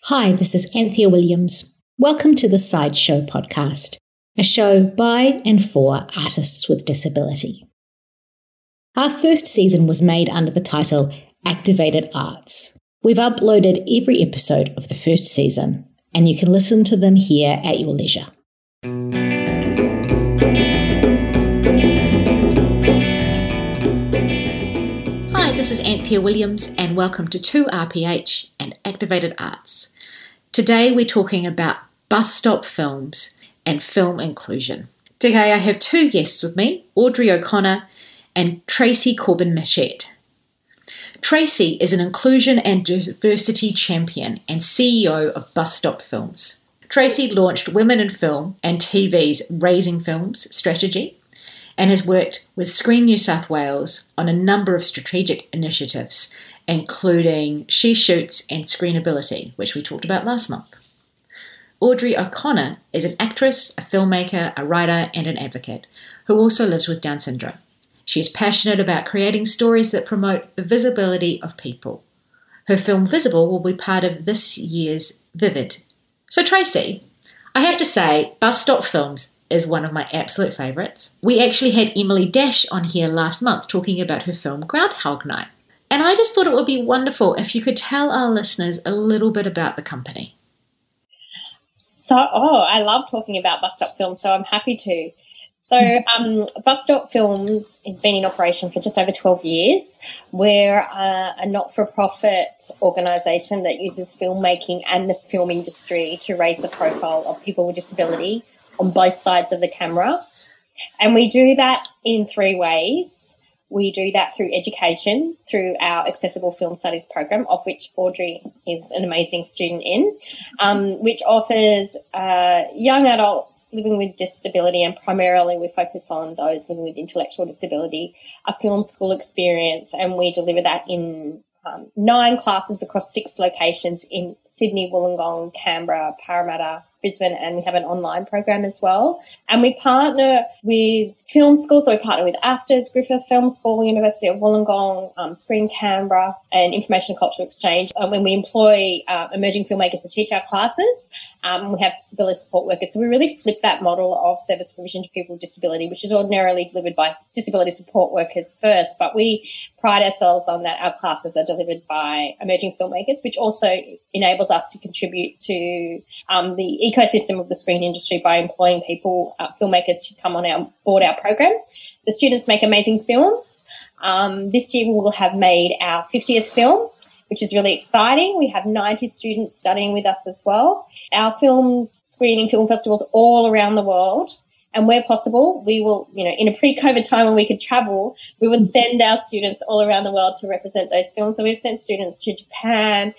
Hi, this is Anthea Williams. Welcome to the Sideshow podcast, a show by and for artists with disability. Our first season was made under the title Activated Arts. We've uploaded every episode of the first season, and you can listen to them here at your leisure. Hi, this is Anthea Williams, and welcome to 2RPH and Activated Arts. Today we're talking about bus stop films and film inclusion. Today I have two guests with me, Audrey O'Connor and Tracy Corbin-Machette. Tracy is an inclusion and diversity champion and CEO of Bus Stop Films. Tracy launched Women in Film and TV's Raising Films strategy and has worked with Screen New South Wales on a number of strategic initiatives, including She Shoots and Screenability, which we talked about last month. Audrey O'Connor is an actress, a filmmaker, a writer, and an advocate who also lives with Down syndrome. She is passionate about creating stories that promote the visibility of people. Her film Visible will be part of this year's Vivid. So Tracy, I have to say, Bus Stop Films is one of my absolute favourites. We actually had Emily Dash on here last month talking about her film Groundhog Night. And I just thought it would be wonderful if you could tell our listeners a little bit about the company. I love talking about Bus Stop Films, so I'm happy to. Bus Stop Films has been in operation for just over 12 years. We're a not-for-profit organisation that uses filmmaking and the film industry to raise the profile of people with disability on both sides of the camera. And we do that in three ways. We do that through education, through our Accessible Film Studies program, of which Audrey is an amazing student in, which offers young adults living with disability, and primarily we focus on those living with intellectual disability, a film school experience, and we deliver that in 9 classes across 6 locations in Sydney, Wollongong, Canberra, Parramatta, Brisbane, and we have an online program as well. And we partner with film schools, so we partner with AFTRS, Griffith Film School, University of Wollongong, Screen Canberra, and Information and Cultural Exchange. When we employ emerging filmmakers to teach our classes, we have disability support workers. So we really flip that model of service provision to people with disability, which is ordinarily delivered by disability support workers first, but we pride ourselves on that our classes are delivered by emerging filmmakers, which also enables us to contribute to the ecosystem of the screen industry by employing people, filmmakers, to come on board our program. The students make amazing films. This year we will have made our 50th film, which is really exciting. We have 90 students studying with us as well. Our films screening film festivals all around the world. And where possible, we will, in a pre-COVID time when we could travel, we would send our students all around the world to represent those films. So we've sent students to Japan,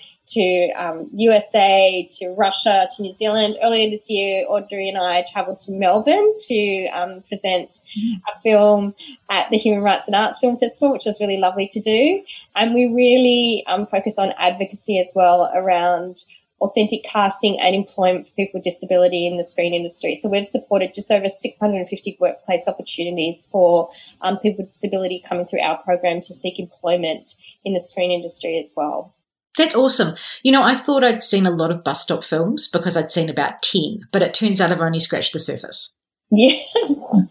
to USA, to Russia, to New Zealand. Earlier this year, Audrey and I travelled to Melbourne to present a film at the Human Rights and Arts Film Festival, which was really lovely to do. And we really focus on advocacy as well around authentic casting and employment for people with disability in the screen industry. So we've supported just over 650 workplace opportunities for people with disability coming through our program to seek employment in the screen industry as well. That's awesome. I thought I'd seen a lot of bus stop films because I'd seen about 10, but it turns out I've only scratched the surface. Yes.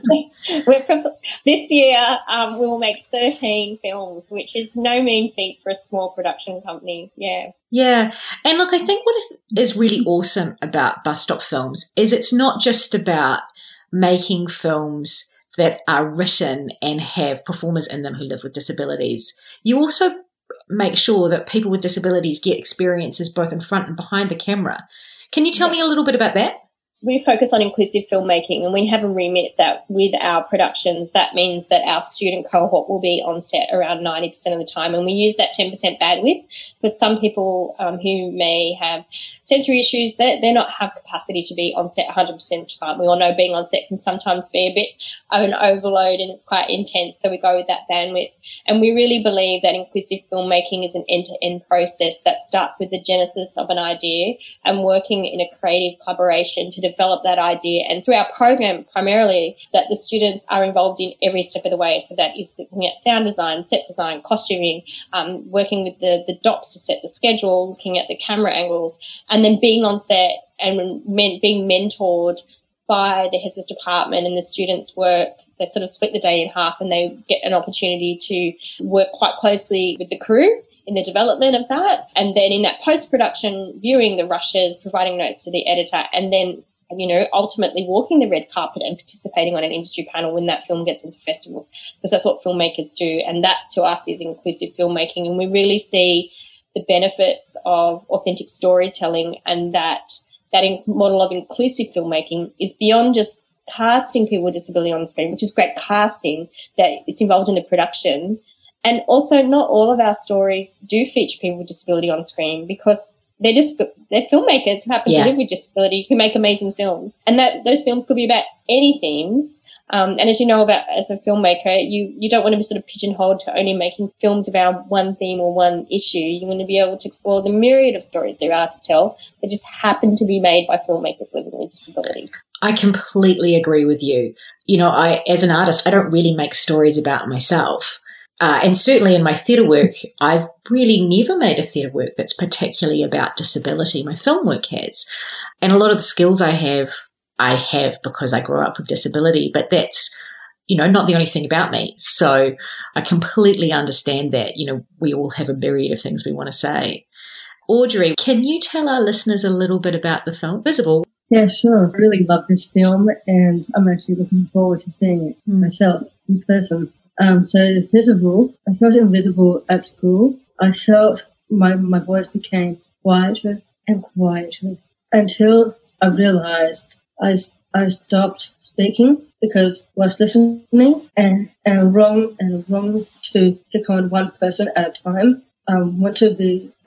This year we will make 13 films, which is no mean feat for a small production company. Yeah. Yeah. And look, I think what is really awesome about Bus Stop Films is it's not just about making films that are written and have performers in them who live with disabilities. You also make sure that people with disabilities get experiences both in front and behind the camera. Can you tell me a little bit about that? We focus on inclusive filmmaking, and we have a remit that with our productions, that means that our student cohort will be on set around 90% of the time, and we use that 10% bandwidth because some people who may have sensory issues, they not have capacity to be on set 100% of the time. We all know being on set can sometimes be a bit of an overload and it's quite intense, so we go with that bandwidth. And we really believe that inclusive filmmaking is an end-to-end process that starts with the genesis of an idea and working in a creative collaboration to develop develop that idea. And through our program, primarily, that the students are involved in every step of the way. So that is looking at sound design, set design, costuming, working with the DOPs to set the schedule, looking at the camera angles, and then being on set and being mentored by the heads of department, and the students work. They sort of split the day in half, and they get an opportunity to work quite closely with the crew in the development of that. And then in that post-production, viewing the rushes, providing notes to the editor, and then, ultimately walking the red carpet and participating on an industry panel when that film gets into festivals, because that's what filmmakers do. And that, to us, is inclusive filmmaking. And we really see the benefits of authentic storytelling, and that model of inclusive filmmaking is beyond just casting people with disability on screen, which is great casting, that it's involved in the production. And also, not all of our stories do feature people with disability on screen, because they're filmmakers who happen to live with disability, who make amazing films. And that those films could be about any themes. And as you know, as a filmmaker, you don't want to be sort of pigeonholed to only making films about one theme or one issue. You want to be able to explore the myriad of stories there are to tell that just happen to be made by filmmakers living with disability. I completely agree with you. As an artist, I don't really make stories about myself. And certainly in my theatre work, I've really never made a theatre work that's particularly about disability. My film work has. And a lot of the skills I have because I grew up with disability, but that's, not the only thing about me. So I completely understand that, we all have a myriad of things we want to say. Audrey, can you tell our listeners a little bit about the film Visible? Yeah, sure. I really love this film, and I'm actually looking forward to seeing it myself in person. So Visible, I felt invisible at school. I felt my voice became quieter and quieter until I realized I stopped speaking because I was listening and wrong to pick on one person at a time. I want to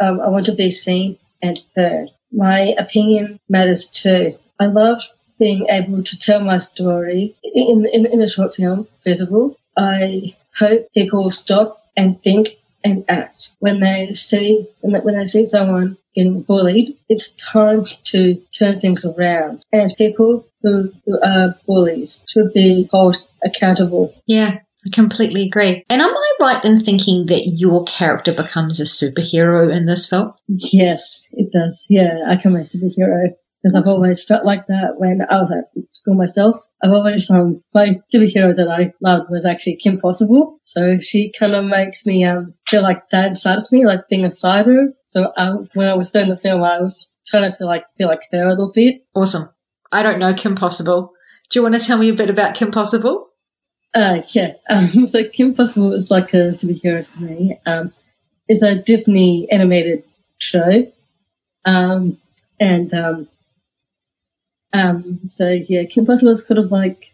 be seen and heard. My opinion matters too. I love being able to tell my story in a short film, Visible. I hope people will stop and think and act when they see someone getting bullied. It's time to turn things around, and people who are bullies should be held accountable. Yeah, I completely agree. And am I right in thinking that your character becomes a superhero in this film? Yes, it does. Yeah, I become a superhero. Because I've always felt like that when I was at school myself. I've always, my superhero that I loved was actually Kim Possible. So she kind of makes me feel like that inside of me, like being a fighter. So when I was doing the film, I was trying to feel like her a little bit. Awesome. I don't know Kim Possible. Do you want to tell me a bit about Kim Possible? Yeah. So Kim Possible is like a superhero for me. It's a Disney animated show. So yeah, Kim Possible is kind of like,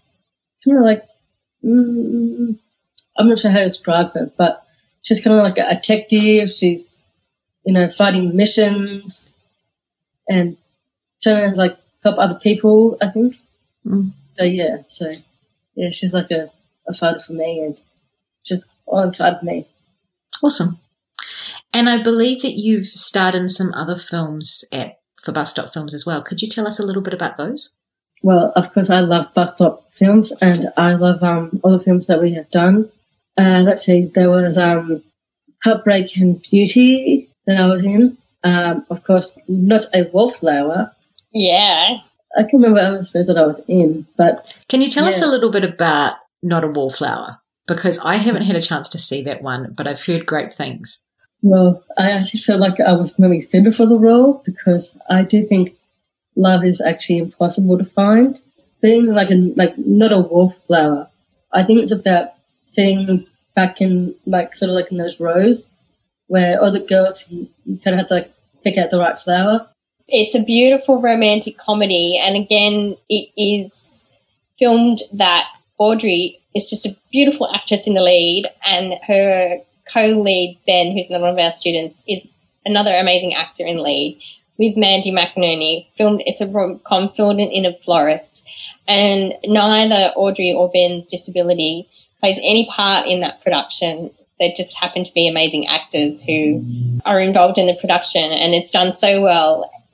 I'm not sure how to describe her, but she's kind of like a detective. She's, fighting missions and trying to help other people, I think. So yeah, she's like a fighter for me, and just all inside of me. Awesome. And I believe that you've starred in some other films for Bus Stop Films as well. Could you tell us a little bit about those? Well, of course, I love Bus Stop Films, and I love all the films that we have done. Let's see, there was Heartbreak and Beauty that I was in. Of course, not a Wallflower. Yeah. I can't remember other shows that I was in, but... Can you tell us a little bit about Not a Wallflower? Because I haven't had a chance to see that one, but I've heard great things. Well, I actually felt like I was maybe suited for the role, because I do think love is actually impossible to find. Being not a wallflower, I think it's about sitting back in in those rows where all the girls, you kind of have to pick out the right flower. It's a beautiful romantic comedy, and again, it is filmed that Audrey is just a beautiful actress in the lead, and her co-lead, Ben, who's another one of our students, is another amazing actor in lead, with Mandy McInerney. It's a rom-com filmed in a florist, and neither Audrey or Ben's disability plays any part in that production. They just happen to be amazing actors who are involved in the production, and it's done so well.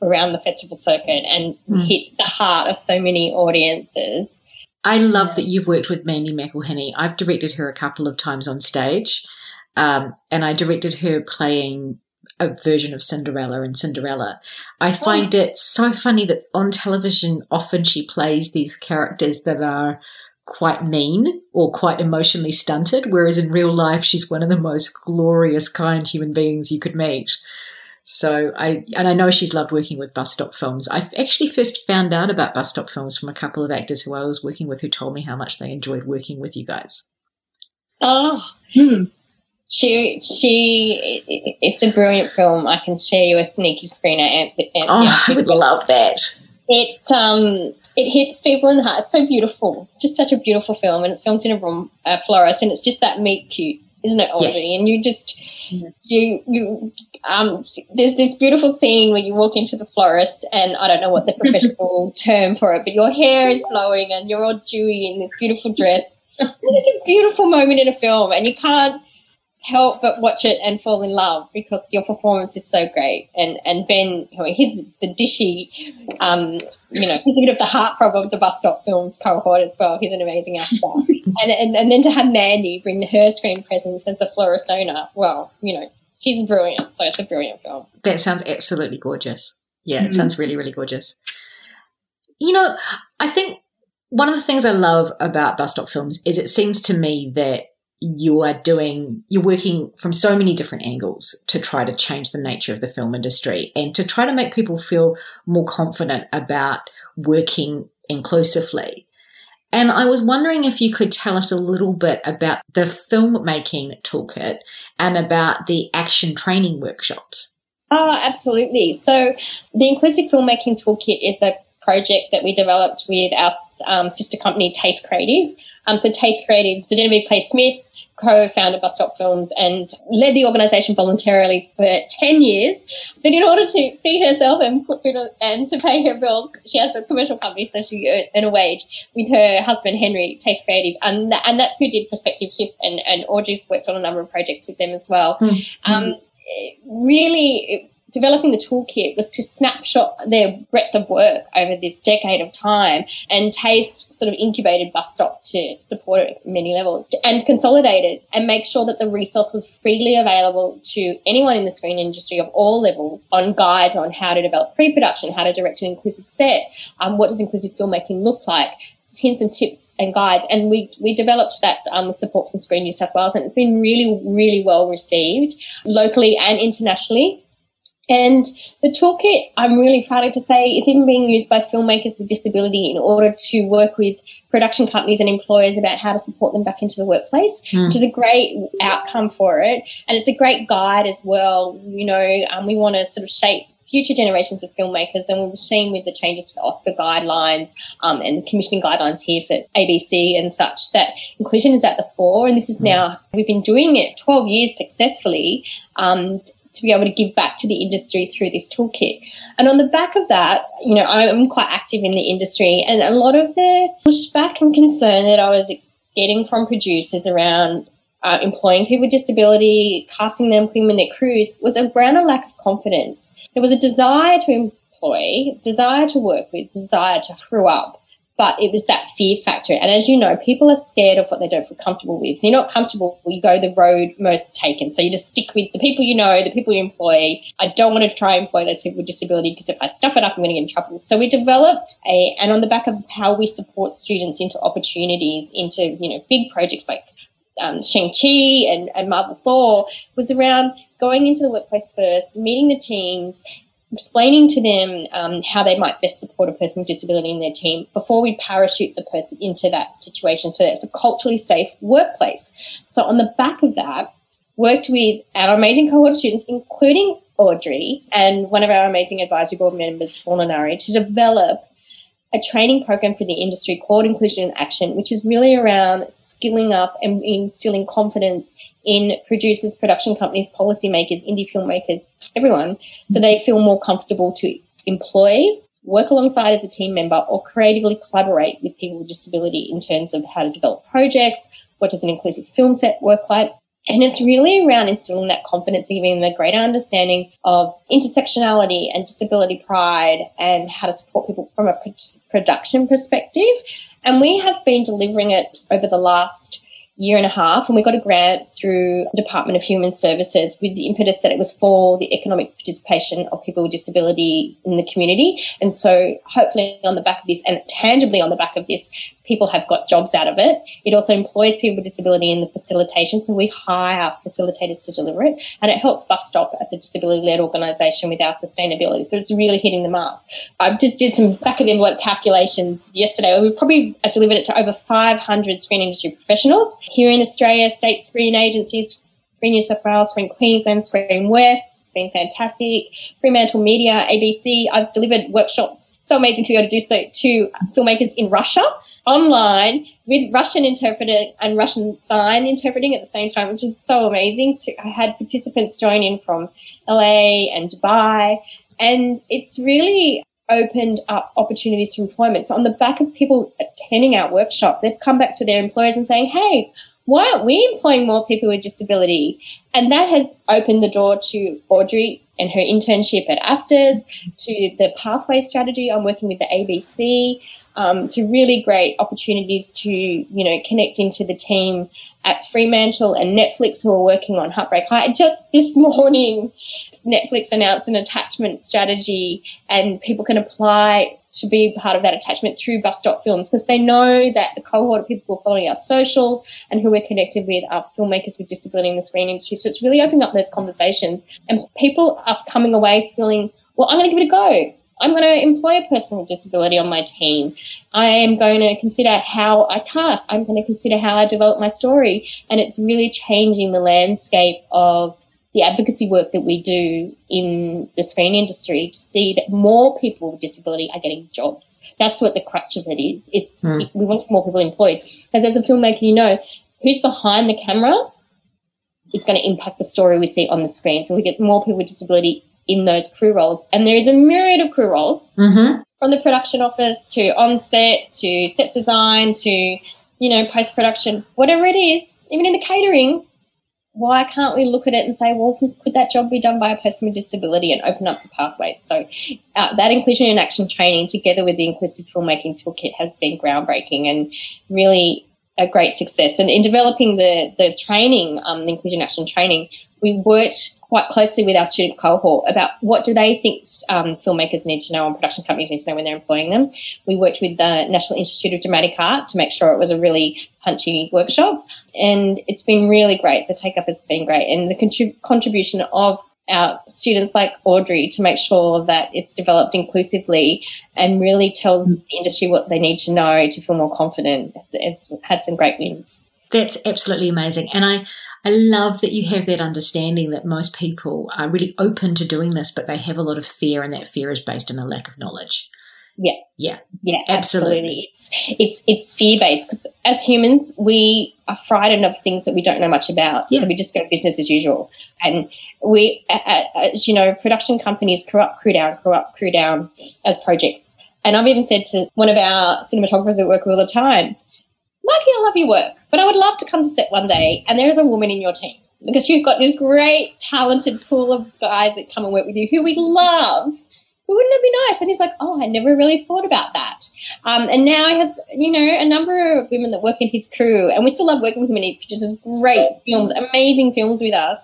around the festival circuit and hit the heart of so many audiences. I love that you've worked with Mandy McElhinney. I've directed her a couple of times on stage, and I directed her playing a version of Cinderella in Cinderella. I find it so funny that on television often she plays these characters that are quite mean or quite emotionally stunted, whereas in real life she's one of the most glorious, kind human beings you could meet. So I know she's loved working with Bus Stop Films. I actually first found out about Bus Stop Films from a couple of actors who I was working with who told me how much they enjoyed working with you guys. It's a brilliant film. I can share you a sneaky screener. I would love that. It hits people in the heart. It's so beautiful, just such a beautiful film, and it's filmed in a florist, and it's just that meet cute, isn't it, Audrey? Yeah. And you just there's this beautiful scene where you walk into the florist, and I don't know what the professional term for it, but your hair is flowing and you're all dewy in this beautiful dress. This is a beautiful moment in a film, and you can't help but watch it and fall in love because your performance is so great. And Ben, he's the dishy, he's a bit of the heartthrob of the Bus Stop Films cohort as well. He's an amazing actor. and then to have Mandy bring her screen presence as the florist owner, well, she's brilliant. So it's a brilliant film. That sounds absolutely gorgeous. Yeah, it sounds really, really gorgeous. I think one of the things I love about Bus Stop Films is it seems to me that you're working from so many different angles to try to change the nature of the film industry and to try to make people feel more confident about working inclusively. And I was wondering if you could tell us a little bit about the filmmaking toolkit and about the action training workshops. Oh, absolutely. So the Inclusive Filmmaking Toolkit is a project that we developed with our sister company, Taste Creative. So Taste Creative, so Genevieve Clay-Smith co-founded Bus Stop Films and led the organisation voluntarily for 10 years. But in order to feed herself and put food and to pay her bills, she has a commercial company, so she earned a wage with her husband, Henry, Taste Creative. And that's who did Prospective Shift, and Audrey's worked on a number of projects with them as well. Developing the toolkit was to snapshot their breadth of work over this decade of time, and Taste sort of incubated Bus Stop to support it at many levels and consolidate it and make sure that the resource was freely available to anyone in the screen industry of all levels on guides on how to develop pre-production, how to direct an inclusive set, what does inclusive filmmaking look like, hints and tips and guides. And we developed that with support from Screen New South Wales, and it's been really, really well received locally and internationally. And the toolkit, I'm really excited to say, is even being used by filmmakers with disability in order to work with production companies and employers about how to support them back into the workplace, which is a great outcome for it. And it's a great guide as well. We want to sort of shape future generations of filmmakers, and we've seen with the changes to the Oscar guidelines and the commissioning guidelines here for ABC and such that inclusion is at the fore. And this is now, we've been doing it 12 years successfully, to be able to give back to the industry through this toolkit. And on the back of that, I'm quite active in the industry, and a lot of the pushback and concern that I was getting from producers around employing people with disability, casting them, putting them in their crews, was around a lack of confidence. There was a desire to employ, desire to work with, desire to crew up, but it was that fear factor. And as you know, people are scared of what they don't feel comfortable with. If you're not comfortable, you go the road most taken. So you just stick with the people you know, the people you employ. I don't want to try and employ those people with disability because if I stuff it up, I'm going to get in trouble. So we developed and on the back of how we support students into opportunities, into, big projects like Shang-Chi and Marvel Thor, was around going into the workplace first, meeting the teams, explaining to them how they might best support a person with disability in their team before we parachute the person into that situation so that it's a culturally safe workplace. So on the back of that, worked with our amazing cohort of students, including Audrey and one of our amazing advisory board members, Paul Nanari, to develop a training program for the industry called Inclusion in Action, which is really around skilling up and instilling confidence in producers, production companies, policymakers, indie filmmakers, everyone, so they feel more comfortable to employ, work alongside as a team member, or creatively collaborate with people with disability in terms of how to develop projects, what does an inclusive film set work like, And it's really around instilling that confidence, giving them a greater understanding of intersectionality and disability pride and how to support people from a production perspective. And we have been delivering it over the last year and a half, and we got a grant through the Department of Human Services with the impetus that it was for the economic participation of people with disability in the community. And so hopefully on the back of this, and tangibly on the back of this, people have got jobs out of it. It also employs people with disability in the facilitation, so we hire facilitators to deliver it, and it helps Bus Stop as a disability-led organisation with our sustainability. So it's really hitting the marks. I just did some back-of-the-envelope calculations yesterday. We probably delivered it to over 500 screen industry professionals here in Australia, state screen agencies, Screen New South Wales, Screen Queensland, Screen West. It's been fantastic. Fremantle Media, ABC. I've delivered workshops. So amazing to be able to do so to filmmakers in Russia online with Russian interpreter and Russian sign interpreting at the same time, which is so amazing. I had participants join in from LA and Dubai, and it's really opened up opportunities for employment. So on the back of people attending our workshop, they've come back to their employers and saying, hey, why aren't we employing more people with disability? And that has opened the door to Audrey and her internship at AFTRS, to the Pathway strategy I'm working with the ABC, to really great opportunities to, connect into the team at Fremantle and Netflix who are working on Heartbreak High. Just this morning, Netflix announced an attachment strategy, and people can apply to be part of that attachment through Bus Stop Films, because they know that the cohort of people who are following our socials and who we're connected with are filmmakers with disability in the screen industry. So it's really opening up those conversations, and people are coming away feeling, well, I'm going to give it a go. I'm going to employ a person with disability on my team. I am going to consider how I cast. I'm going to consider how I develop my story. And it's really changing the landscape of the advocacy work that we do in the screen industry to see that more people with disability are getting jobs. That's what the crutch of it is. We want more people employed. Because as a filmmaker, who's behind the camera, it's going to impact the story we see on the screen. So we get more people with disability in those crew roles. And there is a myriad of crew roles, from the production office to on-set to set design to, post-production, whatever it is, even in the catering. Why can't we look at it and say, well, could that job be done by a person with disability, and open up the pathways? So that inclusion in action training together with the Inclusive Filmmaking Toolkit has been groundbreaking and really a great success. And in developing the training, the inclusion action training, we worked quite closely with our student cohort about what do they think filmmakers need to know and production companies need to know when they're employing them. We worked with the National Institute of Dramatic Art to make sure it was a really punchy workshop, and it's been really great. The take-up has been great, and the contribution of our students like Audrey to make sure that it's developed inclusively and really tells the industry what they need to know to feel more confident. It's had some great wins. That's absolutely amazing. And I love that you have that understanding that most people are really open to doing this, but they have a lot of fear, and that fear is based on a lack of knowledge. Yeah, absolutely. It's fear-based, because as humans, we are frightened of things that we don't know much about. So we just go business as usual. And we, as production companies crew down as projects. And I've even said to one of our cinematographers that work with all the time, Mikey, I love your work, but I would love to come to set one day and there is a woman in your team, because you've got this great, talented pool of guys that come and work with you who we love. Wouldn't it be nice? And he's like, oh, I never really thought about that. And now he has, a number of women that work in his crew, and we still love working with him, and he produces great films, amazing films with us.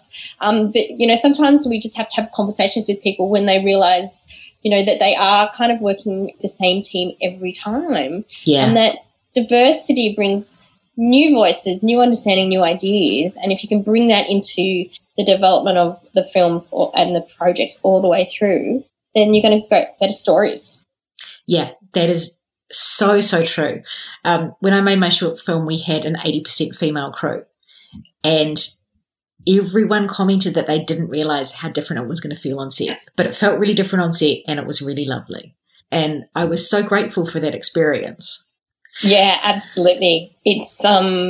But, sometimes we just have to have conversations with people when they realise, that they are kind of working with the same team every time. Yeah. And that diversity brings new voices, new understanding, new ideas. And if you can bring that into the development of the films and the projects all the way through, then you're going to get better stories. Yeah, that is so, so true. When I made my short film, we had an 80% female crew, and everyone commented that they didn't realise how different it was going to feel on set. But it felt really different on set, and it was really lovely. And I was so grateful for that experience. Yeah, absolutely. It's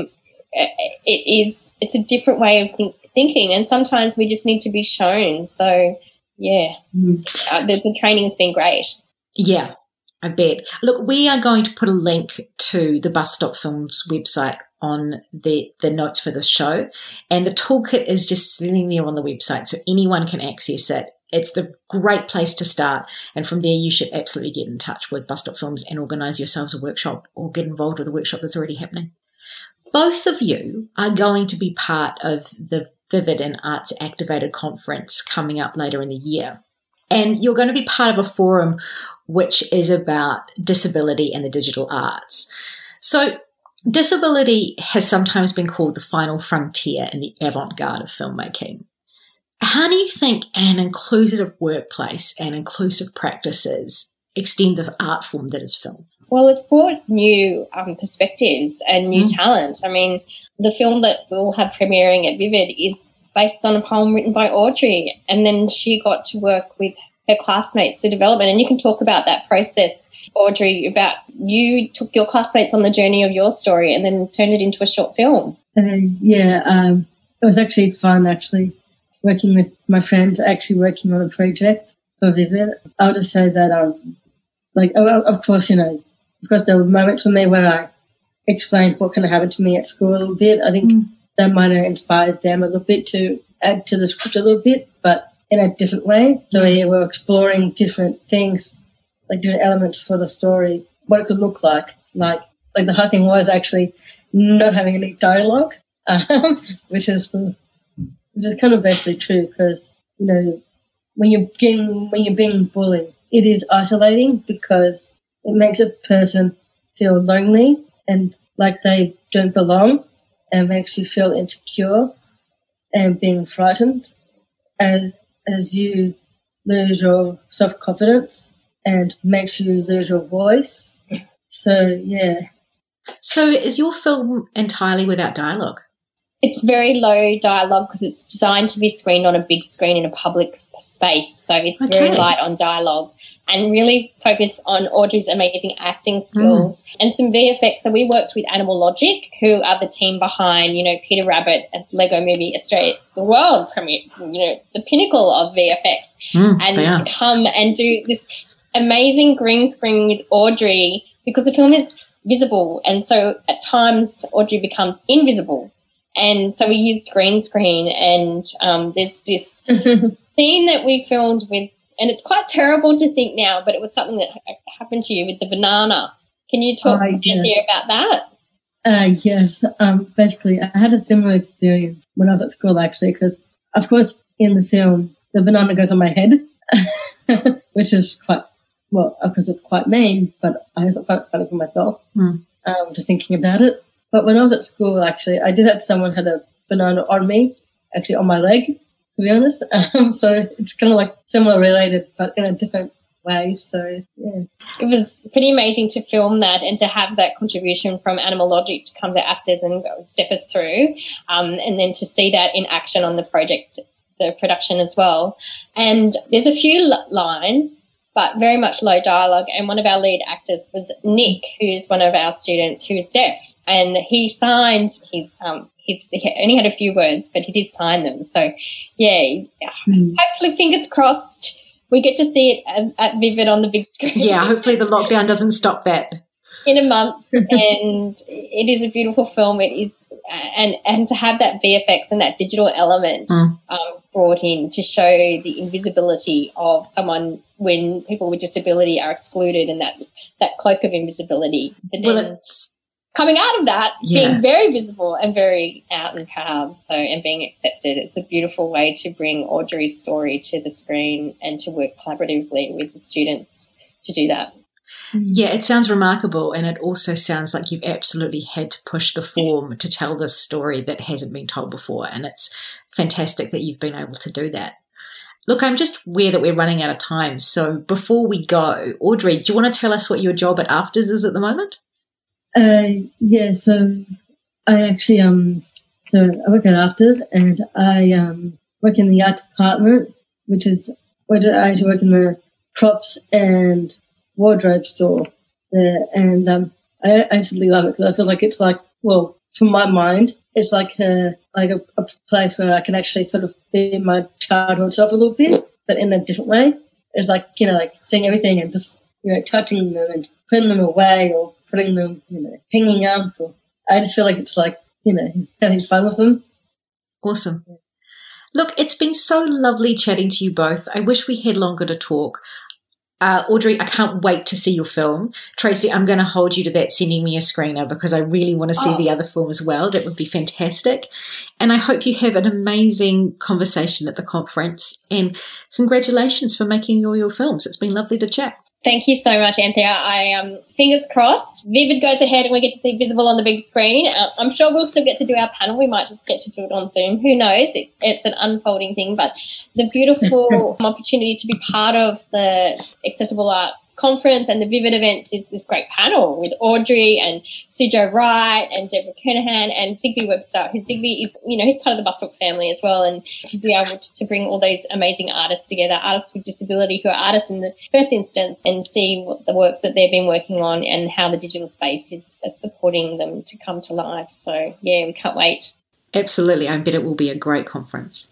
it's a different way of thinking, and sometimes we just need to be shown. So, yeah, the training has been great. Yeah, I bet. Look, we are going to put a link to the Bus Stop Films website on the notes for this show. And the toolkit is just sitting there on the website, so anyone can access it. It's the great place to start. And from there, you should absolutely get in touch with Bus Stop Films and organise yourselves a workshop or get involved with a workshop that's already happening. Both of you are going to be part of the Vivid and Arts Activated Conference coming up later in the year. And you're going to be part of a forum which is about disability and the digital arts. So disability has sometimes been called the final frontier in the avant-garde of filmmaking. How do you think an inclusive workplace and inclusive practices extend the art form that is film? Well, it's brought new perspectives and new talent. I mean, the film that we'll have premiering at Vivid is based on a poem written by Audrey, and then she got to work with her classmates to develop it. And you can talk about that process, Audrey, about you took your classmates on the journey of your story and then turned it into a short film. It was actually fun, working with my friends, actually working on a project for Vivid. I'll just say that, of course, because there were moments for me where I explained what kind of happened to me at school a little bit. I think that might have inspired them a little bit to add to the script a little bit, but in a different way. So we're exploring different things, like different elements for the story, what it could look like. Like the hard thing was actually not having any dialogue, which is kind of basically true, because when you're being bullied, it is isolating because it makes a person feel lonely and like they don't belong, and makes you feel insecure and being frightened, and as you lose your self-confidence and makes you lose your voice. So, yeah. So is your film entirely without dialogue? It's very low dialogue because it's designed to be screened on a big screen in a public space. So it's very light on dialogue and really focused on Audrey's amazing acting skills and some VFX. So we worked with Animal Logic, who are the team behind, Peter Rabbit and Lego Movie Australia, the world premiere, the pinnacle of VFX, and come and do this amazing green screen with Audrey, because the film is visible. And so at times Audrey becomes invisible. And so we used green screen, and there's this scene that we filmed with, and it's quite terrible to think now, but it was something that happened to you with the banana. Can you talk Anthea about that? Yes. Basically, I had a similar experience when I was at school, actually, because, of course, in the film, the banana goes on my head, which is quite, of course, it's quite mean, but I also find it funny for myself, just thinking about it. But when I was at school, actually, I did have someone had a banana on me, actually on my leg, to be honest. So it's kind of like similar related, but in a different way. So, yeah. It was pretty amazing to film that and to have that contribution from Animal Logic to come to AFTRS and step us through, and then to see that in action on the project, the production as well. And there's a few lines, but very much low dialogue. And one of our lead actors was Nick, who's one of our students who's deaf. And he signed he only had a few words, but he did sign them. So, hopefully, fingers crossed, we get to see it at Vivid on the big screen. Yeah, hopefully the lockdown doesn't stop that. In a month, and it is a beautiful film. It is, and to have that VFX and that digital element brought in to show the invisibility of someone when people with disability are excluded, and that cloak of invisibility. But then coming out of that, being very visible and very out and proud, and being accepted. It's a beautiful way to bring Audrey's story to the screen and to work collaboratively with the students to do that. Yeah, it sounds remarkable, and it also sounds like you've absolutely had to push the form to tell this story that hasn't been told before, and it's fantastic that you've been able to do that. Look, I'm just aware that we're running out of time, so before we go, Audrey, do you want to tell us what your job at AFTRS is at the moment? So I actually I work at AFTRS, and I work in the art department, which is where I actually work in the props and wardrobe store there, and I absolutely love it because I feel like it's like, to my mind, it's like a place where I can actually sort of be my childhood self a little bit, but in a different way. It's like, like seeing everything and just, touching them and putting them away or putting them, hanging up. I just feel like it's like, having fun with them. Awesome. Look, it's been so lovely chatting to you both. I wish we had longer to talk. Audrey, I can't wait to see your film. Tracy, I'm going to hold you to that, sending me a screener, because I really want to see the other film as well. That would be fantastic. And I hope you have an amazing conversation at the conference. And congratulations for making all your films. It's been lovely to chat. Thank you so much, Anthea. I fingers crossed. Vivid goes ahead and we get to see Visible on the big screen. I'm sure we'll still get to do our panel. We might just get to do it on Zoom. Who knows? It's an unfolding thing. But the beautiful opportunity to be part of the Accessible Arts Conference and the Vivid events is this great panel with Audrey and Sujo Wright and Deborah Kernahan and Digby Webster, who Digby is, he's part of the Bus Stop family as well. And to be able to bring all those amazing artists together, artists with disability who are artists in the first instance, and see what the works that they've been working on and how the digital space is supporting them to come to life. So, yeah, we can't wait. Absolutely. I bet it will be a great conference.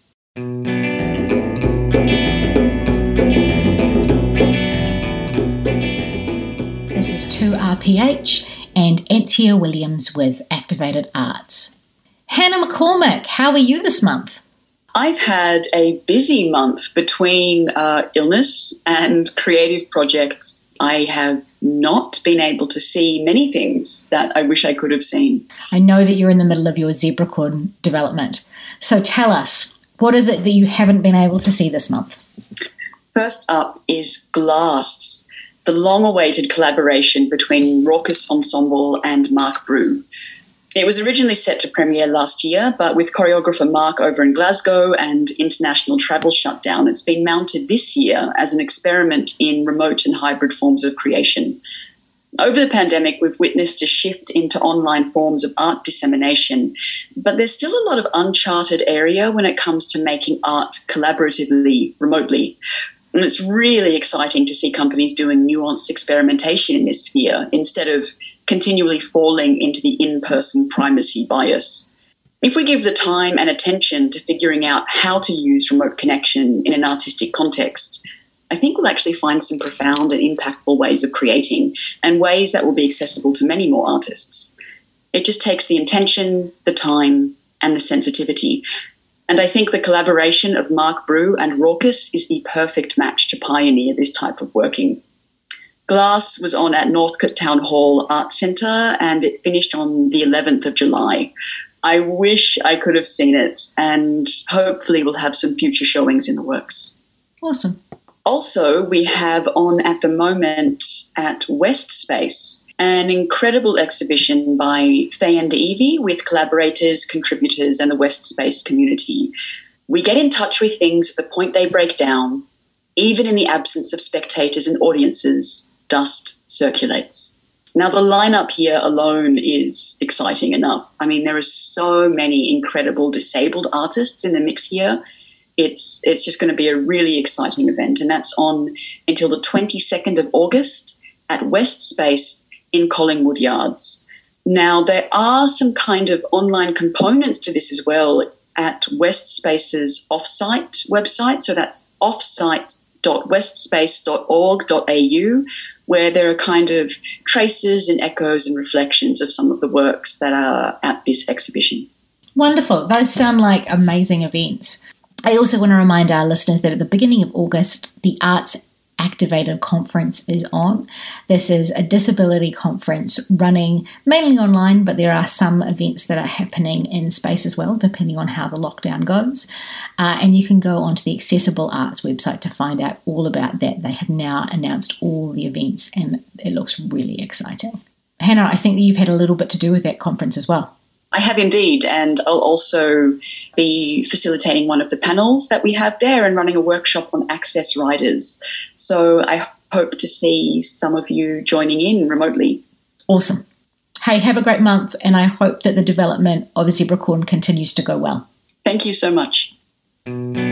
This is 2RPH and Anthea Williams with Activated Arts. Hannah McCormick, how are you this month? I've had a busy month between illness and creative projects. I have not been able to see many things that I wish I could have seen. I know that you're in the middle of your ZebraCon development. So tell us, what is it that you haven't been able to see this month? First up is Glass, the long-awaited collaboration between Raucous Ensemble and Mark Brew. It was originally set to premiere last year, but with choreographer Mark over in Glasgow and international travel shutdown, it's been mounted this year as an experiment in remote and hybrid forms of creation. Over the pandemic, we've witnessed a shift into online forms of art dissemination, but there's still a lot of uncharted area when it comes to making art collaboratively, remotely. And it's really exciting to see companies doing nuanced experimentation in this sphere instead of continually falling into the in-person primacy bias. If we give the time and attention to figuring out how to use remote connection in an artistic context, I think we'll actually find some profound and impactful ways of creating and ways that will be accessible to many more artists. It just takes the intention, the time, and the sensitivity. And I think the collaboration of Mark Brew and Raucous is the perfect match to pioneer this type of working. Glass was on at Northcote Town Hall Arts Centre and it finished on the 11th of July. I wish I could have seen it, and hopefully we'll have some future showings in the works. Awesome. Also, we have on at the moment at West Space an incredible exhibition by Faye and Evie with collaborators, contributors, and the West Space community. We get in touch with things at the point they break down. Even in the absence of spectators and audiences, dust circulates. Now, the lineup here alone is exciting enough. I mean, there are so many incredible disabled artists in the mix here. It's just going to be a really exciting event, and that's on until the 22nd of August at West Space in Collingwood Yards. Now, there are some kind of online components to this as well at West Space's offsite website, so that's offsite.westspace.org.au, where there are kind of traces and echoes and reflections of some of the works that are at this exhibition. Wonderful. Those sound like amazing events. I also want to remind our listeners that at the beginning of August, the Arts Activated Conference is on. This is a disability conference running mainly online, but there are some events that are happening in space as well, depending on how the lockdown goes. And you can go onto the Accessible Arts website to find out all about that. They have now announced all the events, and it looks really exciting. Hannah, I think that you've had a little bit to do with that conference as well. I have indeed, and I'll also be facilitating one of the panels that we have there and running a workshop on access riders. So I hope to see some of you joining in remotely. Awesome. Hey, have a great month, and I hope that the development of ZebraCon continues to go well. Thank you so much.